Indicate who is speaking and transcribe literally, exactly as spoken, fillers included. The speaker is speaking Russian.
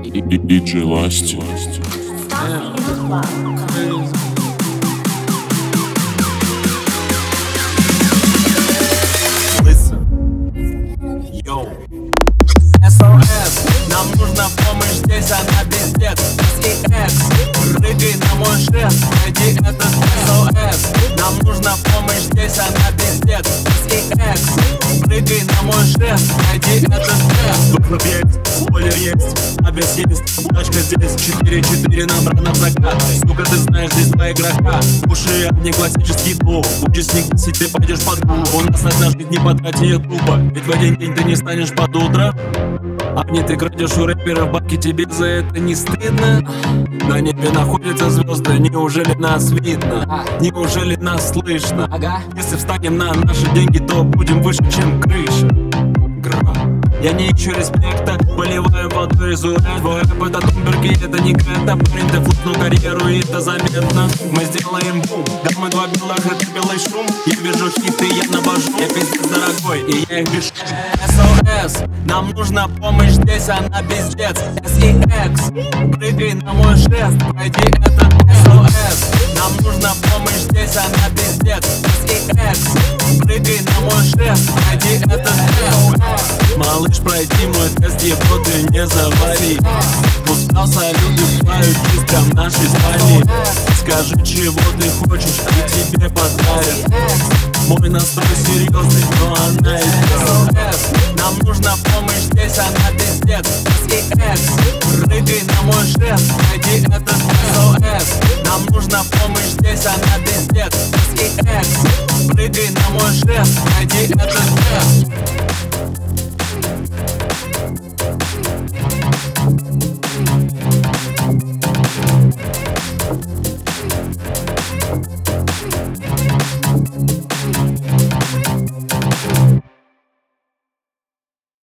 Speaker 1: диджей Ласти.
Speaker 2: Йоу. эс о эс, нам нужна помощь, здесь она пиздец. эс и экс, прыгай на мой шест, найди этот эс о эс. Нам нужна помощь, здесь она пиздец. эс и экс, прыгай на мой шест, найди этот шест.
Speaker 3: Выхлоп есть, спойлер есть, обвес есть, тачка здесь. Четыре-четыре нам рано в закат. Сука, ты знаешь, здесь два игрока. Уши, не классический топ. Участник, если ты пойдешь под группу. У нас одна жизнь, не потрати ее тупо. Ведь в один день ты не станешь под утро. А мне ты крадешь у рэперов бабки, тебе за это не стыдно? На небе находятся звезды, неужели нас видно? Неужели нас слышно? Если встанем на наши деньги, то будем выше, чем крыша. Гра. Я не ищу респекта, поливаю водой из уред. Твой рэп это Тумберги, это не Грета. Парень, ты флопнул карьеру, и это заметно. Мы сделаем бум, да мы два белых, это белый шум. Я вижу хиты, я навожу, я пиздец дорогой, и я их бешу.
Speaker 2: эс о эс, нам нужна помощь, здесь она пиздец. эс и экс, прыгай на мой шест, пройди этот эс о эс. Нам нужна помощь, здесь она пиздец. эс и экс, прыгай на мой шест, пройди этот эс о эс.
Speaker 3: Малыш, пройди мой тест, его ты не завари. Пускал салют и плавают чисткам нашей спальни. Скажи, чего ты хочешь, и тебе подарят. Мой настрой серьезный, но она и
Speaker 2: эс о эс, нам нужна помощь, здесь она пиздец. эс и экс, прыгай на мой шест, пройди этот эс о эс. Нам нужна помощь, здесь она пиздец. эс и экс, прыгай на мой шест, пройди этот шест.